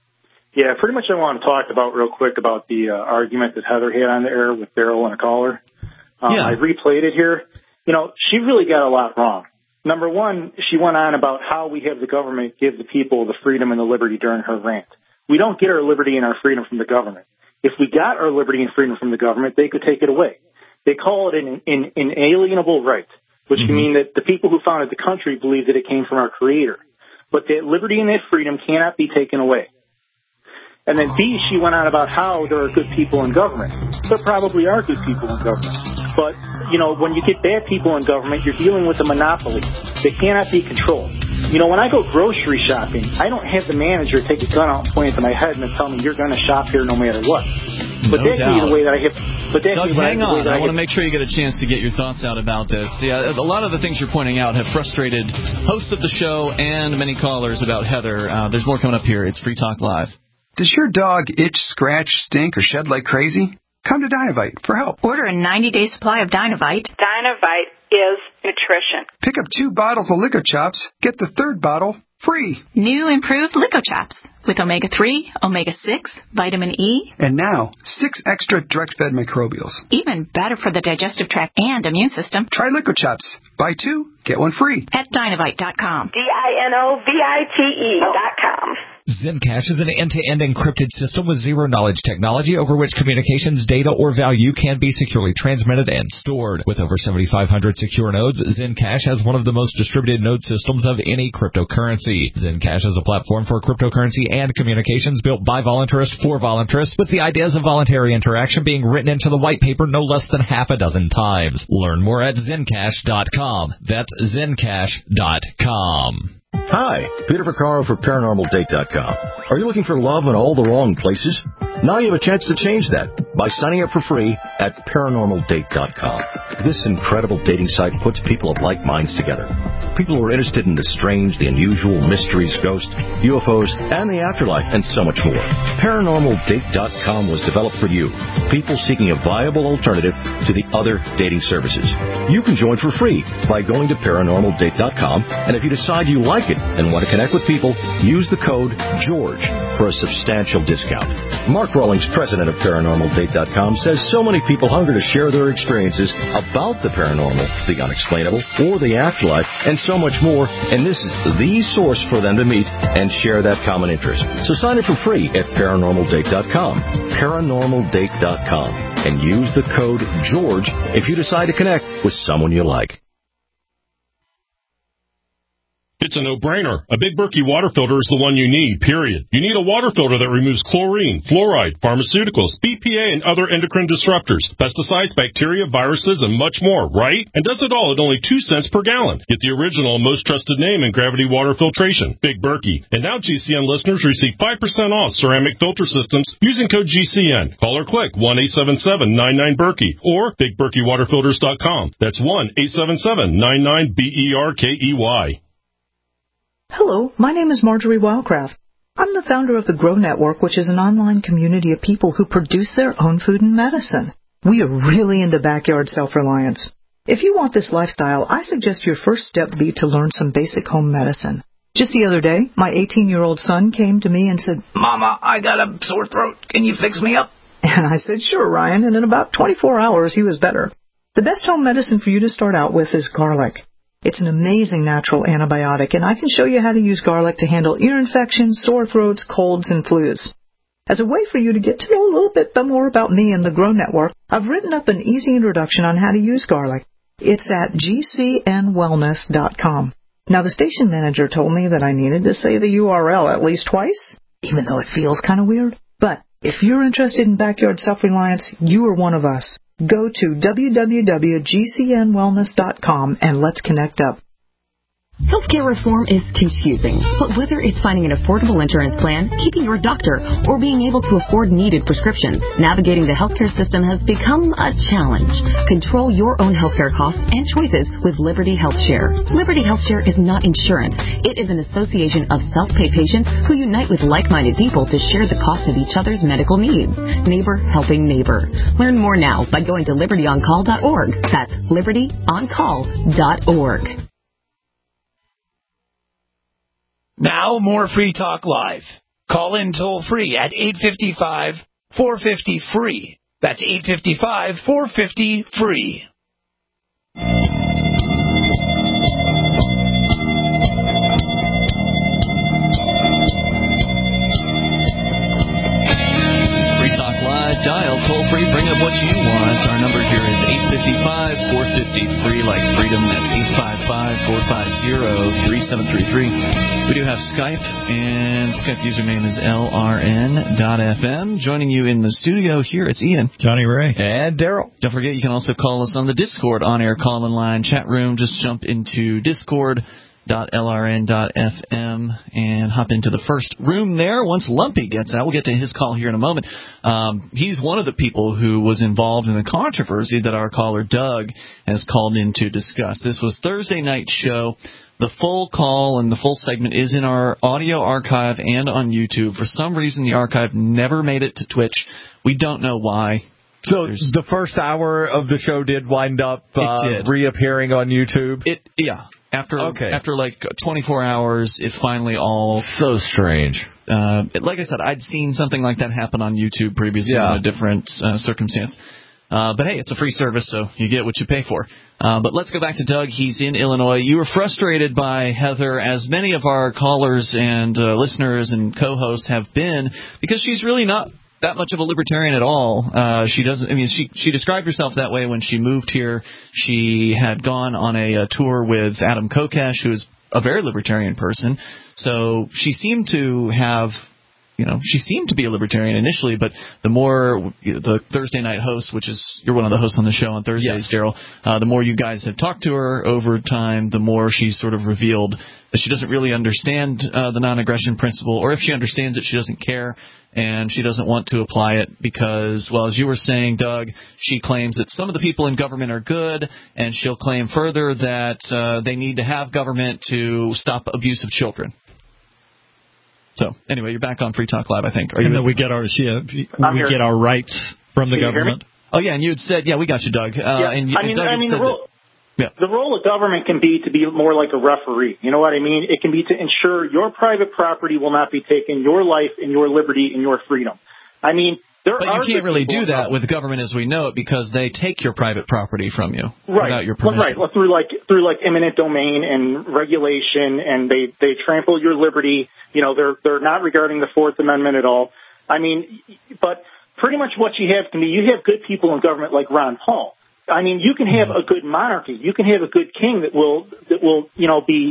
Yeah, pretty much I want to talk about real quick about the uh, argument that Heather had on the air with Daryl and a caller. Um, yeah. I replayed it here. You know, she really got a lot wrong. Number one, she went on about how we have the government give the people the freedom and the liberty during her rant. We don't get our liberty and our freedom from the government. If we got our liberty and freedom from the government, they could take it away. They call it an, an inalienable right, which mm-hmm. can mean that the people who founded the country believe that it came from our Creator. But that liberty and that freedom cannot be taken away. And then B, she went on about how there are good people in government. There probably are good people in government. But, you know, when you get bad people in government, you're dealing with a monopoly. They cannot be controlled. You know, when I go grocery shopping, I don't have the manager take a gun out and point it to my head and tell me you're going to shop here no matter what. But no that's doubt. the way that I have. But that's Doug, the hang on. I, I want to make sure you get a chance to get your thoughts out about this. Yeah, a lot of the things you're pointing out have frustrated hosts of the show and many callers about Heather. Uh, there's more coming up here. It's Free Talk Live. Does your dog itch, scratch, stink, or shed like crazy? Come to Dynovite for help. Order a ninety-day supply of Dynovite. Dynovite is nutrition. Pick up two bottles of Lico Chops. Get the third bottle free. New improved Lico Chops with omega three, omega six, vitamin E. And now, six extra direct-fed microbials. Even better for the digestive tract and immune system. Try Lico Chops. Buy two, get one free. At Dynovite dot com. D I N O V I T E dot com. Zencash is an end-to-end encrypted system with zero-knowledge technology over which communications, data, or value can be securely transmitted and stored. With over seventy-five hundred secure nodes, Zencash has one of the most distributed node systems of any cryptocurrency. Zencash is a platform for cryptocurrency and communications built by voluntarists for voluntarists, with the ideas of voluntary interaction being written into the white paper no less than half a dozen times. Learn more at Zencash dot com. That's Zencash dot com. Hi, Peter Vaccaro for Paranormal Date dot com. Are you looking for love in all the wrong places? Now you have a chance to change that by signing up for free at Paranormal Date dot com. This incredible dating site puts people of like minds together. People who are interested in the strange, the unusual, mysteries, ghosts, U F Os, and the afterlife, and so much more. Paranormal Date dot com was developed for you, people seeking a viable alternative to the other dating services. You can join for free by going to Paranormal Date dot com, and if you decide you like it and want to connect with people, use the code GEORGE for a substantial discount. Mark Rawlings, president of Paranormal Date dot com, says so many people hunger to share their experiences about the paranormal, the unexplainable, or the afterlife, and so much more, and this is the source for them to meet and share that common interest. So sign up for free at Paranormal Date dot com, Paranormal Date dot com, and use the code GEORGE if you decide to connect with someone you like. It's a no-brainer. A Big Berkey water filter is the one you need, period. You need a water filter that removes chlorine, fluoride, pharmaceuticals, B P A, and other endocrine disruptors, pesticides, bacteria, viruses, and much more, right? And does it all at only two cents per gallon. Get the original and most trusted name in gravity water filtration, Big Berkey. And now G C N listeners receive five percent off ceramic filter systems using code G C N. Call or click one eight seven seven nine nine Berkey or big berkey water filters dot com. That's one eight seven seven nine nine B E R K E Y. Hello, my name is Marjorie Wildcraft. I'm the founder of the Grow Network, which is an online community of people who produce their own food and medicine. We are really into backyard self-reliance. If you want this lifestyle, I suggest your first step be to learn some basic home medicine. Just the other day, my eighteen-year-old son came to me and said, Mama, I got a sore throat. Can you fix me up? And I said, sure, Ryan, and in about twenty-four hours, he was better. The best home medicine for you to start out with is garlic. It's an amazing natural antibiotic, and I can show you how to use garlic to handle ear infections, sore throats, colds, and flus. As a way for you to get to know a little bit more about me and the Grow Network, I've written up an easy introduction on how to use garlic. It's at G C N wellness dot com. Now, the station manager told me that I needed to say the U R L at least twice, even though it feels kind of weird. But if you're interested in backyard self-reliance, you are one of us. Go to w w w dot G C N wellness dot com and let's connect up. Healthcare reform is confusing, but whether it's finding an affordable insurance plan, keeping your doctor, or being able to afford needed prescriptions, navigating the healthcare system has become a challenge. Control your own healthcare costs and choices with Liberty HealthShare. Liberty HealthShare is not insurance. It is an association of self-pay patients who unite with like-minded people to share the cost of each other's medical needs. Neighbor helping neighbor. Learn more now by going to liberty on call dot org. That's liberty on call dot org. Now, more Free Talk Live. Call in toll-free at eight five five, four five zero, free. That's eight five five, four five zero, free. Free Talk Live, dial toll-free, bring up what you want. Our number here is eight five five, four five zero, free, like freedom. That's eight five five, four five zero, three seven three three. We do have Skype, and Skype username is L R N dot F M. Joining you in the studio here, it's Ian. Johnny Ray. And Daryl. Don't forget, you can also call us on the Discord on-air call-in line chat room. Just jump into discord dot L R N dot F M and hop into the first room there. Once Lumpy gets out, we'll get to his call here in a moment. Um, he's one of the people who was involved in the controversy that our caller Doug has called in to discuss. This was Thursday night's show. The full call and the full segment is in our audio archive and on YouTube. For some reason, the archive never made it to Twitch. We don't know why. So There's, the first hour of the show did wind up uh, did. reappearing on YouTube? It Yeah. After okay. after like twenty-four hours, it finally all... So strange. Uh, like I said, I'd seen something like that happen on YouTube previously yeah. in a different uh, circumstance. Uh, but hey, it's a free service, so you get what you pay for. Uh, but let's go back to Doug. He's in Illinois. You were frustrated by Heather, as many of our callers and uh, listeners and co-hosts have been, because she's really not that much of a libertarian at all. Uh, she doesn't. I mean, she she described herself that way when she moved here. She had gone on a, a tour with Adam Kokesh, who is a very libertarian person. So she seemed to have. You know, she seemed to be a libertarian initially, but the more you know, the Thursday night host, which is you're one of the hosts on the show on Thursdays, yes. Daryl, uh, the more you guys have talked to her over time, the more she's sort of revealed that she doesn't really understand uh, the non-aggression principle, or if she understands it, she doesn't care, and she doesn't want to apply it because, well, as you were saying, Doug, she claims that some of the people in government are good, and she'll claim further that uh, they need to have government to stop abuse of children. So, anyway, you're back on Free Talk Live, I think. Are you and then we get our yeah, we here. get our rights from the Can government. Oh, yeah, and you had said, yeah, we got you, Doug. Uh, yeah. and you, I mean, Doug I mean the, role, that, yeah. the role of government can be to be more like a referee. You know what I mean? It can be to ensure your private property will not be taken, your life and your liberty and your freedom. I mean, there but are you can't really do that with government as we know it because they take your private property from you right. without your permission. Right, well, through like through like eminent domain and regulation, and they, they trample your liberty. You know, they're they're not regarding the Fourth Amendment at all. I mean, but pretty much what you have can be you have good people in government like Ron Paul. I mean, you can have a good monarchy. You can have a good king that will that will you know be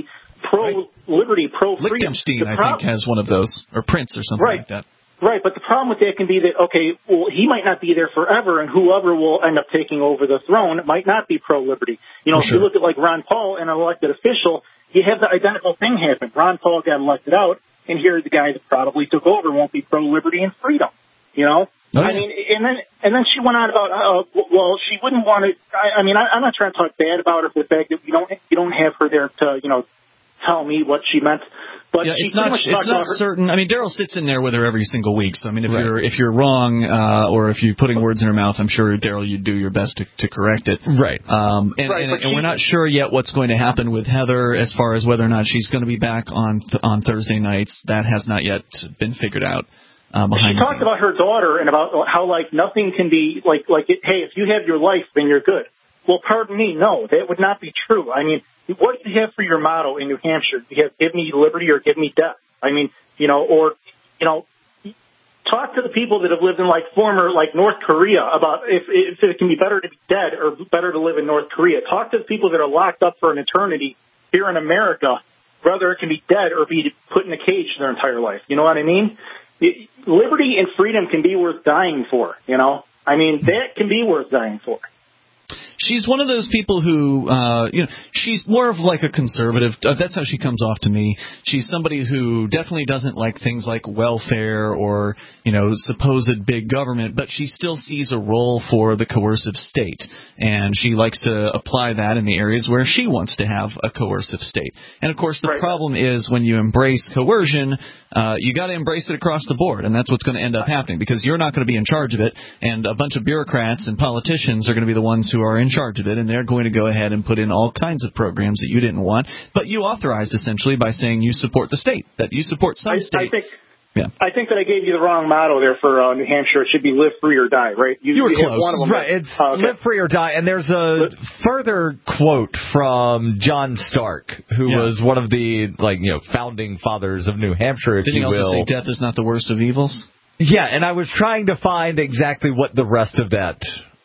pro-liberty, pro-freedom. Liechtenstein, I think, has one of those, or Prince or something right. like that. Right, but the problem with that can be that, okay, well, he might not be there forever, and whoever will end up taking over the throne might not be pro-liberty. You know, For if sure. you look at, like, Ron Paul, an elected official, you have the identical thing happen. Ron Paul got elected out, and here the guy that probably took over won't be pro-liberty and freedom, you know? Oh, I mean, and then and then she went on about, uh, well, she wouldn't want to, I, I mean, I, I'm not trying to talk bad about her for the fact that you don't, you don't have her there to, you know, tell me what she meant. But yeah, she it's not it's not certain. I mean, Daryl sits in there with her every single week. So I mean, if right. you're if you're wrong uh, or if you're putting words in her mouth, I'm sure Daryl, you'd do your best to, to correct it. Right. Um, and right, and, and she, we're not sure yet what's going to happen with Heather as far as whether or not she's going to be back on th- on Thursday nights. That has not yet been figured out. Uh, behind she talked scenes. about her daughter and about how like nothing can be like like it, hey, if you have your life, then you're good. Well, pardon me, no, that would not be true. I mean, what do you have for your motto in New Hampshire? Do you have give me liberty or give me death? I mean, you know, or, you know, talk to the people that have lived in, like, former, like, North Korea about if, if it can be better to be dead or better to live in North Korea. Talk to the people that are locked up for an eternity here in America, whether it can be dead or be put in a cage their entire life. You know what I mean? It, liberty and freedom can be worth dying for, you know? I mean, that can be worth dying for. She's one of those people who, uh, you know, she's more of like a conservative. Uh, that's how she comes off to me. She's somebody who definitely doesn't like things like welfare or, you know, supposed big government, but she still sees a role for the coercive state. And she likes to apply that in the areas where she wants to have a coercive state. And, of course, the right. problem is when you embrace coercion, uh, you got to embrace it across the board. And that's what's going to end up happening because you're not going to be in charge of it. And a bunch of bureaucrats and politicians are going to be the ones who are in charge of it, and they're going to go ahead and put in all kinds of programs that you didn't want, but you authorized essentially by saying you support the state, that you support some I, state. I think, yeah. I think that I gave you the wrong motto there for uh, New Hampshire. It should be live free or die, right? You, you were you close. Have one of them. Right, it's uh, okay. live free or die, and there's a live. further quote from John Stark, who yeah. was one of the, like, you know, founding fathers of New Hampshire, if Didn't you he also will. say death is not the worst of evils? Yeah, and I was trying to find exactly what the rest of that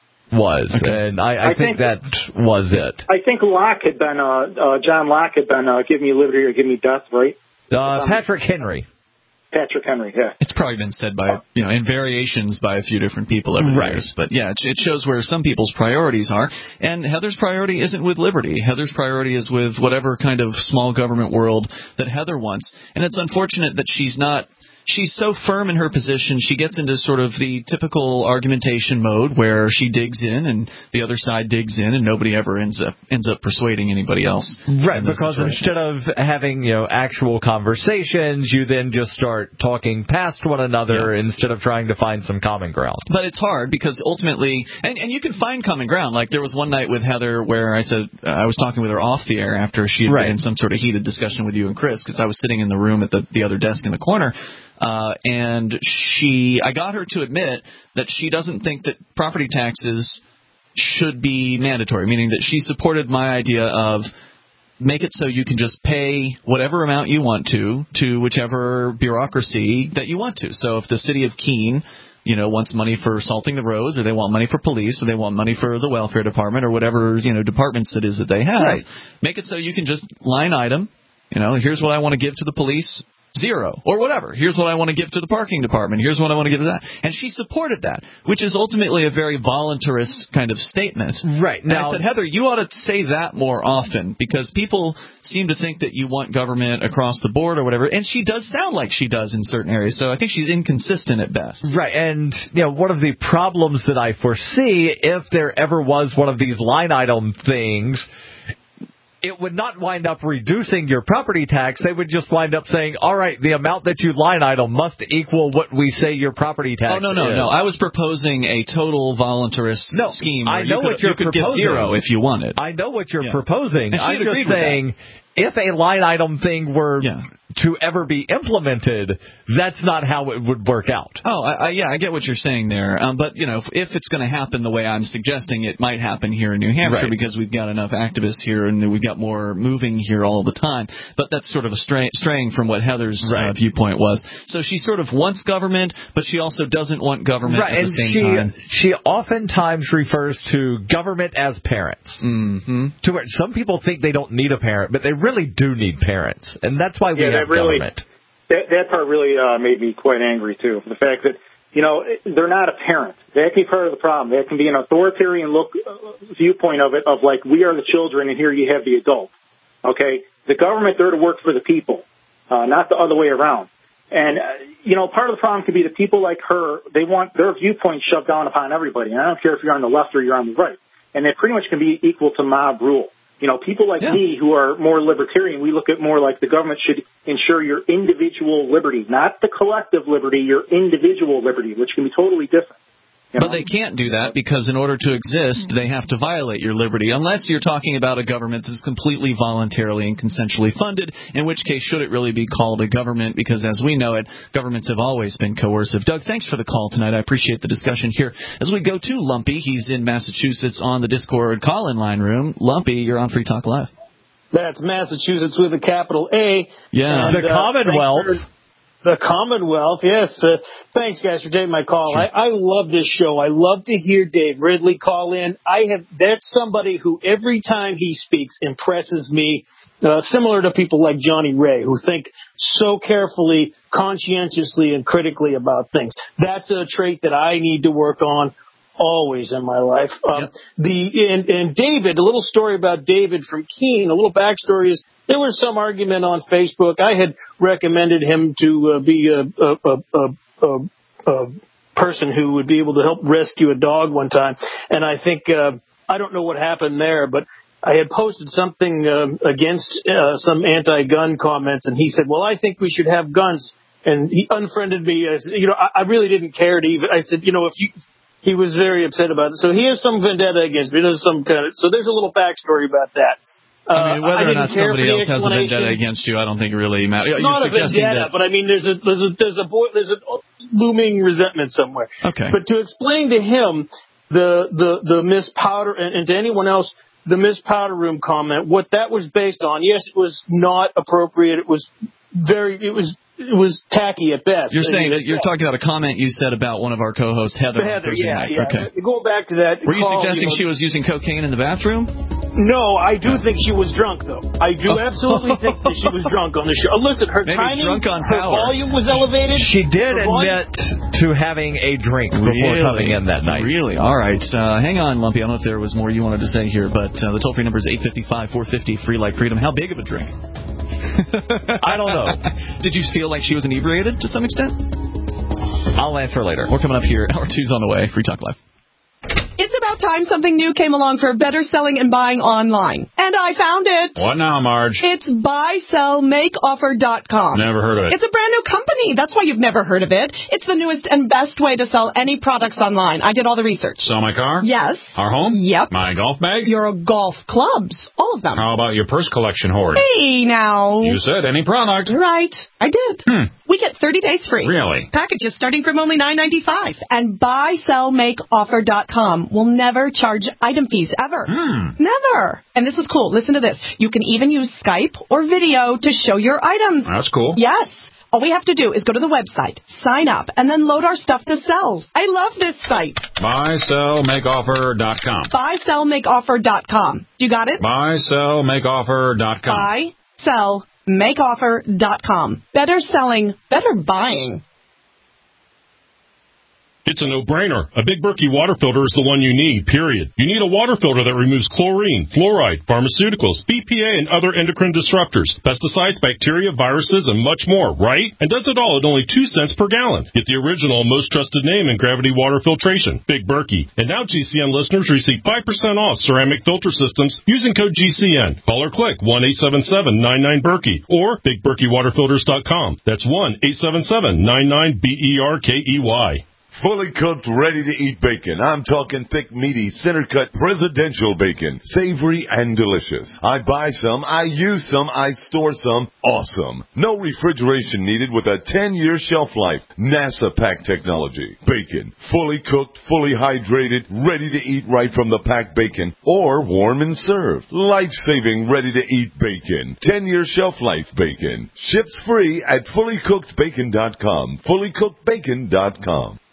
was, okay. and I, I, I think, think that was it. I think Locke had been, uh, uh, John Locke had been, uh, give me liberty or give me death, right? Uh, Patrick Henry. Patrick Henry, yeah. It's probably been said by, you know, in variations by a few different people over the right. years. But, yeah, it, it shows where some people's priorities are. And Heather's priority isn't with liberty. Heather's priority is with whatever kind of small government world that Heather wants. And it's unfortunate that she's not... She's so firm in her position, she gets into sort of the typical argumentation mode where she digs in and the other side digs in and nobody ever ends up ends up persuading anybody else. Right, because instead of having, you know, actual conversations, you then just start talking past one another yeah. instead of trying to find some common ground. But it's hard because ultimately, and, and you can find common ground. Like there was one night with Heather where I said, uh, I was talking with her off the air after she had right. been in some sort of heated discussion with you and Chris because I was sitting in the room at the, the other desk in the corner. Uh, and she, I got her to admit that she doesn't think that property taxes should be mandatory, meaning that she supported my idea of make it so you can just pay whatever amount you want to, to whichever bureaucracy that you want to. So if the city of Keene, you know, wants money for salting the roads, or they want money for police, or they want money for the welfare department, or whatever, you know, departments it is that they have, right. make it so you can just line item, you know, here's what I want to give to the police, zero, or whatever. Here's what I want to give to the parking department. Here's what I want to give to that. And she supported that, which is ultimately a very voluntarist kind of statement. Right. And now, I said, Heather, you ought to say that more often because people seem to think that you want government across the board or whatever. And she does sound like she does in certain areas. So I think she's inconsistent at best. Right. And, you know, one of the problems that I foresee if there ever was one of these line item things, it would not wind up reducing your property tax. They would just wind up saying, all right, the amount that you line item must equal what we say your property tax is. Oh, no, no, is. no. I was proposing a total voluntarist no, scheme. I know you could, what you're you could proposing. give zero if you wanted. I know what you're yeah. proposing. And I'm just saying if a line item thing were yeah. to ever be implemented, that's not how it would work out. Oh, I, I, yeah, I get what you're saying there. Um, but, you know, if, if it's going to happen the way I'm suggesting, it might happen here in New Hampshire right. because we've got enough activists here and we've got more moving here all the time. But that's sort of a stray, straying from what Heather's right. uh, viewpoint was. So she sort of wants government, but she also doesn't want government right. at the and same she, time. She oftentimes refers to government as parents. Mm-hmm. To where some people think they don't need a parent, but they really do need parents. And that's why we yeah, have really, government. That, that part really uh, made me quite angry, too. The fact that, you know, they're not a parent. That can be part of the problem. That can be an authoritarian look uh, viewpoint of it, of like, we are the children and here you have the adult. Okay? The government, they're to work for the people, uh, not the other way around. And, uh, you know, part of the problem could be that people like her, they want their viewpoint shoved down upon everybody. And I don't care if you're on the left or you're on the right. And they pretty much can be equal to mob rule. You know, people like yeah. me who are more libertarian, we look at more like the government should ensure your individual liberty, not the collective liberty, your individual liberty, which can be totally different. You know? But they can't do that because in order to exist, they have to violate your liberty, unless you're talking about a government that's completely voluntarily and consensually funded, in which case should it really be called a government, because as we know it, governments have always been coercive. Doug, thanks for the call tonight. I appreciate the discussion here. As we go to Lumpy, he's in Massachusetts on the Discord call-in line room. Lumpy, you're on Free Talk Live. That's Massachusetts with a capital A. Yeah. And, the uh, Commonwealth. The Commonwealth, yes. Uh, thanks, guys, for taking my call. Sure. I, I love this show. I love to hear Dave Ridley call in. I have that's somebody who every time he speaks impresses me, uh, similar to people like Johnny Ray, who think so carefully, conscientiously, and critically about things. That's a trait that I need to work on always in my life. Um, yep. The and, and David, a little story about David from Keene, a little backstory is, there was some argument on Facebook. I had recommended him to uh, be a, a, a, a, a person who would be able to help rescue a dog one time. And I think, uh, I don't know what happened there, but I had posted something uh, against uh, some anti-gun comments, and he said, well, I think we should have guns. And he unfriended me. I said, you know, I, I really didn't care to even, I said, you know, if you, he was very upset about it. So he has some vendetta against me. There's some kind of, so there's a little backstory about that. I mean, whether or not somebody else has a vendetta against you, I don't think it really matters. It's not a vendetta, that... but I mean, there's a there's a there's a boy, there's a looming resentment somewhere. Okay. But to explain to him the the the Miss Powder and, and to anyone else the Miss Powder Room comment, what that was based on. Yes, it was not appropriate. It was very. It was. It was tacky at best. You're saying that you're talking about a comment you said about one of our co-hosts, Heather. Heather, on Thursday yeah, night. yeah. Okay. Going back to that. Were you call, suggesting you know, she was using cocaine in the bathroom? No, I do think she was drunk, though. I do absolutely think that she was drunk on the show. Listen, her Maybe timing, drunk on her power. volume was elevated. She did admit to having a drink before really? coming in that night. Really? All right. Uh, hang on, Lumpy. I don't know if there was more you wanted to say here, but uh, the toll-free number is eight five five, four five zero, free like freedom. How big of a drink? I don't know. Did you feel like she was inebriated to some extent? I'll answer later. We're coming up here. Hour two's on the way. Free Talk Live. It's about time something new came along for better selling and buying online. And I found it. What now, Marge? It's buy sell make offer dot com. Never heard of it. It's a brand new company. That's why you've never heard of it. It's the newest and best way to sell any products online. I did all the research. Sell my car? Yes. Our home? Yep. My golf bag? Your golf clubs. All of them. How about your purse collection hoard? Hey, now. You said any product. Right. I did. Hmm. We get thirty days free. Really? Packages starting from only nine ninety-five. And buy sell make offer dot com will never charge item fees ever. Hmm. Never. And this is cool. Listen to this. You can even use Skype or video to show your items. That's cool. Yes. All we have to do is go to the website, sign up, and then load our stuff to sell. I love this site. buy sell make offer dot com. buy sell make offer dot com. You got it? buy sell make offer dot com. buy sell make offer dot com. Better selling, better buying. It's a no-brainer. A Big Berkey water filter is the one you need, period. You need a water filter that removes chlorine, fluoride, pharmaceuticals, B P A, and other endocrine disruptors, pesticides, bacteria, viruses, and much more, right? And does it all at only two cents per gallon. Get the original, most trusted name in gravity water filtration, Big Berkey. And now G C N listeners receive five percent off ceramic filter systems using code G C N. Call or click one eight seven seven nine nine Berkey or big berkey water filters dot com. That's one eight seven seven nine nine B E R K E Y. Fully cooked, ready-to-eat bacon. I'm talking thick, meaty, center-cut presidential bacon. Savory and delicious. I buy some, I use some, I store some. Awesome. No refrigeration needed with a ten-year shelf life. NASA pack technology. Bacon. Fully cooked, fully hydrated, ready to eat right from the packed bacon. Or warm and served. Life-saving, ready-to-eat bacon. ten-year shelf life bacon. Ships free at fully cooked bacon dot com. fully cooked bacon dot com.